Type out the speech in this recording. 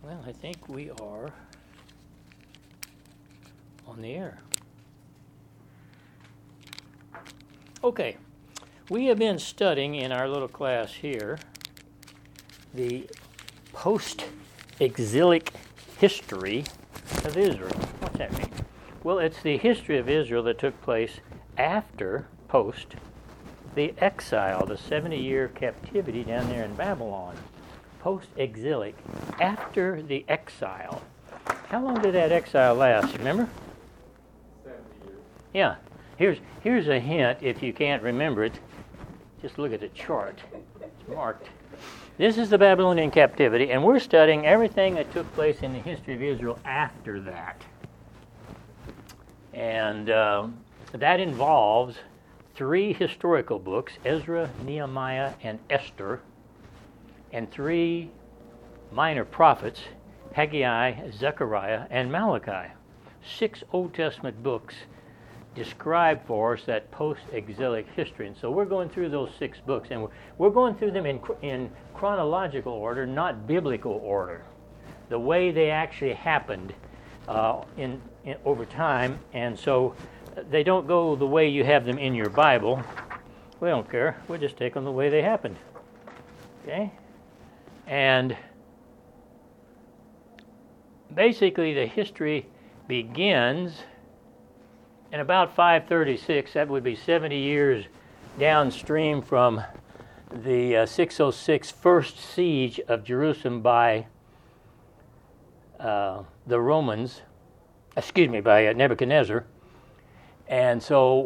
Well, I think we are on the air. Okay, we have been studying in our little class here the post-exilic history of Israel. What's that mean? Well, it's the history of Israel that took place after the exile, the 70-year captivity down there in Babylon. Post-exilic, after the exile. How long did that exile last? Remember? 70 years. Yeah. Here's a hint. If you can't remember it, just look at the chart. It's marked. This is the Babylonian captivity, and we're studying everything that took place in the history of Israel after that. And that involves 3 historical books, Ezra, Nehemiah, and Esther, and 3 minor prophets, Haggai, Zechariah, and Malachi. 6 Old Testament books describe for us that post-exilic history. And so we're going through those 6 books, and we're going through them in chronological order, not biblical order. The way they actually happened in over time, and so they don't go the way you have them in your Bible. We don't care. We just take them the way they happened. Okay? And basically the history begins in about 536. That would be 70 years downstream from the 606 first siege of Jerusalem by the Romans, by Nebuchadnezzar. And so